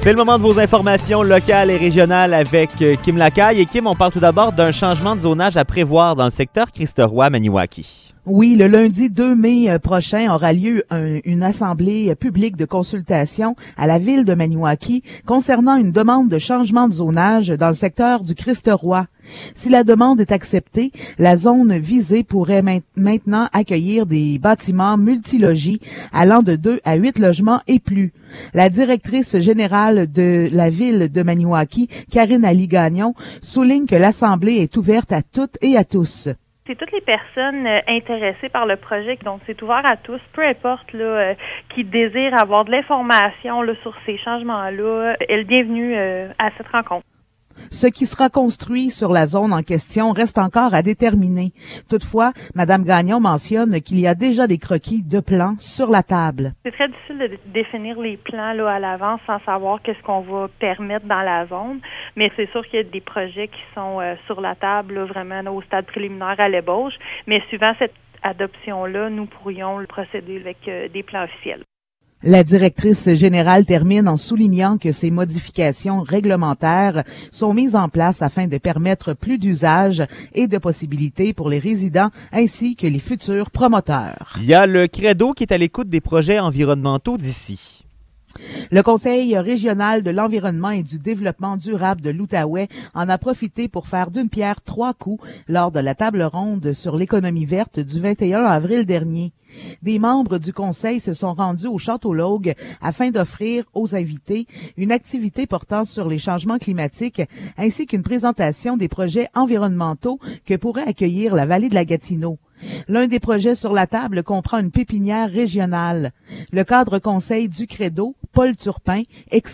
C'est le moment de vos informations locales et régionales avec Kim Lacaille. Et Kim, on parle tout d'abord d'un changement de zonage à prévoir dans le secteur Christ-Roi-Maniwaki. Oui, le lundi 2 mai prochain aura lieu une assemblée publique de consultation à la ville de Maniwaki concernant une demande de changement de zonage dans le secteur du Christ-Roi. Si la demande est acceptée, la zone visée pourrait maintenant accueillir des bâtiments multilogis allant de 2 à 8 logements et plus. La directrice générale de la ville de Maniwaki, Karine Ali-Gagnon, souligne que l'assemblée est ouverte à toutes et à tous. C'est toutes les personnes intéressées par le projet, donc c'est ouvert à tous, peu importe qui désirent avoir de l'information sur ces changements-là, est le bienvenu à cette rencontre. Ce qui sera construit sur la zone en question reste encore à déterminer. Toutefois, Mme Gagnon mentionne qu'il y a déjà des croquis de plans sur la table. C'est très difficile de définir les plans à l'avance sans savoir qu'est-ce qu'on va permettre dans la zone, mais c'est sûr qu'il y a des projets qui sont sur la table vraiment au stade préliminaire à l'ébauche, mais suivant cette adoption-là, nous pourrions procéder avec des plans officiels. La directrice générale termine en soulignant que ces modifications réglementaires sont mises en place afin de permettre plus d'usages et de possibilités pour les résidents ainsi que les futurs promoteurs. Il y a le Credo qui est à l'écoute des projets environnementaux d'ici. Le Conseil régional de l'environnement et du développement durable de l'Outaouais en a profité pour faire d'une pierre 3 coups lors de la table ronde sur l'économie verte du 21 avril dernier. Des membres du Conseil se sont rendus au Château Logue afin d'offrir aux invités une activité portant sur les changements climatiques ainsi qu'une présentation des projets environnementaux que pourrait accueillir la vallée de la Gatineau. L'un des projets sur la table comprend une pépinière régionale. Le cadre conseil du Credo, Paul Turpin,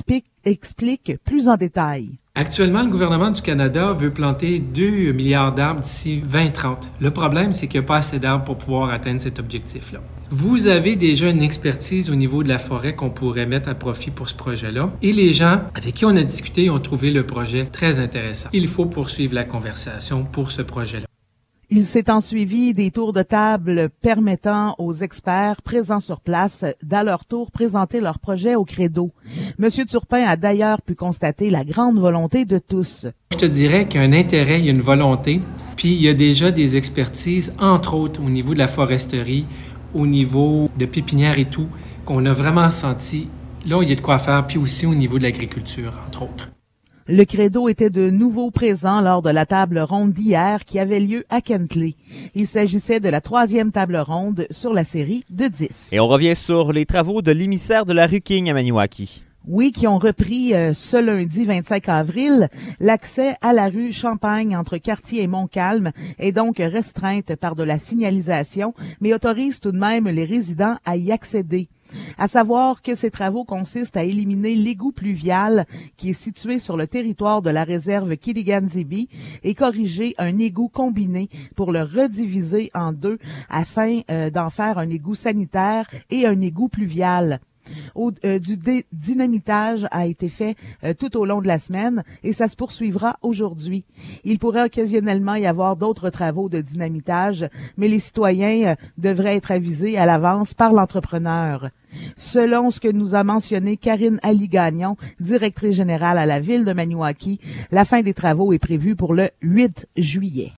explique plus en détail. Actuellement, le gouvernement du Canada veut planter 2 milliards d'arbres d'ici 2030. Le problème, c'est qu'il n'y a pas assez d'arbres pour pouvoir atteindre cet objectif-là. Vous avez déjà une expertise au niveau de la forêt qu'on pourrait mettre à profit pour ce projet-là. Et les gens avec qui on a discuté ont trouvé le projet très intéressant. Il faut poursuivre la conversation pour ce projet-là. Il s'est ensuivi des tours de table permettant aux experts présents sur place d'à leur tour présenter leur projet au Credo. Monsieur Turpin a d'ailleurs pu constater la grande volonté de tous. Je te dirais qu'il y a un intérêt, il y a une volonté, puis il y a déjà des expertises, entre autres au niveau de la foresterie, au niveau de pépinière et tout, qu'on a vraiment senti. Là, il y a de quoi faire, puis aussi au niveau de l'agriculture, entre autres. Le Credo était de nouveau présent lors de la table ronde d'hier qui avait lieu à Kentley. Il s'agissait de la 3e table ronde sur la série de 10. Et on revient sur les travaux de l'émissaire de la rue King à Maniwaki. Oui, qui ont repris ce lundi 25 avril. L'accès à la rue Champagne entre Cartier et Montcalm est donc restreinte par de la signalisation, mais autorise tout de même les résidents à y accéder. À savoir que ces travaux consistent à éliminer l'égout pluvial qui est situé sur le territoire de la réserve Kiligan-Zibi et corriger un égout combiné pour le rediviser en deux afin d'en faire un égout sanitaire et un égout pluvial. Du dynamitage a été fait tout au long de la semaine et ça se poursuivra aujourd'hui. Il pourrait occasionnellement y avoir d'autres travaux de dynamitage, mais les citoyens devraient être avisés à l'avance par l'entrepreneur. Selon ce que nous a mentionné Karine Ali-Gagnon, directrice générale à la ville de Maniwaki, la fin des travaux est prévue pour le 8 juillet.